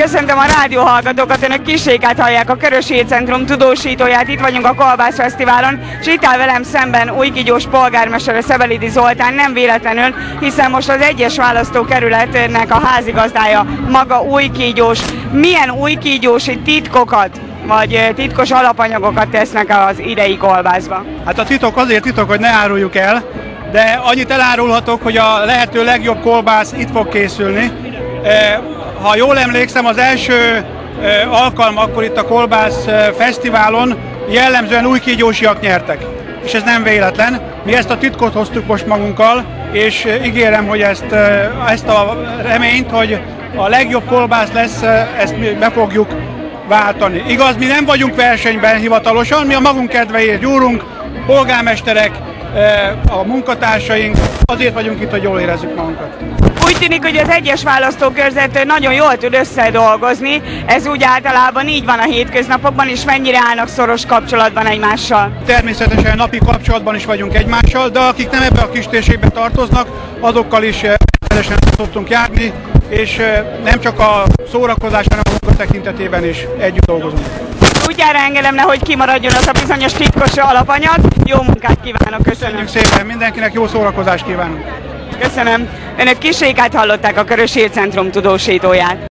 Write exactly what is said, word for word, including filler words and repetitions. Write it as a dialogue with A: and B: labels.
A: Köszöntöm a rádióhallgatókat, önök Kissékát hallják, a Körös Hírcentrum tudósítóját, itt vagyunk a Kolbász Fesztiválon, és itt áll velem szemben újkígyós polgármester Szebelidi Zoltán, nem véletlenül, hiszen most az egyes választókerületnek a házigazdája maga újkígyós. Milyen újkígyósi titkokat, vagy titkos alapanyagokat tesznek az idei kolbászba?
B: Hát a titok azért titok, hogy ne áruljuk el, de annyit elárulhatok, hogy a lehető legjobb kolbász itt fog készülni. Ha jól emlékszem, az első alkalom akkor itt a Kolbász Fesztiválon jellemzően újkígyósiak nyertek. És ez nem véletlen. Mi ezt a titkot hoztuk most magunkkal, és ígérem, hogy ezt, ezt a reményt, hogy a legjobb kolbász lesz, ezt mi be fogjuk váltani. Igaz, mi nem vagyunk versenyben hivatalosan, mi a magunk kedvéért gyúrunk, polgármesterek, a munkatársaink, azért vagyunk itt, hogy jól érezzük magunkat.
A: Úgy tűnik, hogy az egyes választókörzet nagyon jól tud összedolgozni, ez úgy általában így van a hétköznapokban, és mennyire állnak szoros kapcsolatban egymással?
B: Természetesen napi kapcsolatban is vagyunk egymással, de akik nem ebbe a kis térségbe tartoznak, azokkal is rendszeresen szoktunk járni, és nem csak a szórakozás, hanem a munka tekintetében is együtt dolgozunk.
A: Úgyjára engedem, nehogy kimaradjon az a bizonyos titkos alapanyag. Jó munkát kívánok, köszönöm.
B: Köszönjük szépen, mindenkinek jó szórakozást kívánunk.
A: Köszönöm. Önök Kissékát hallották, a Körös Hírcentrum tudósítóját.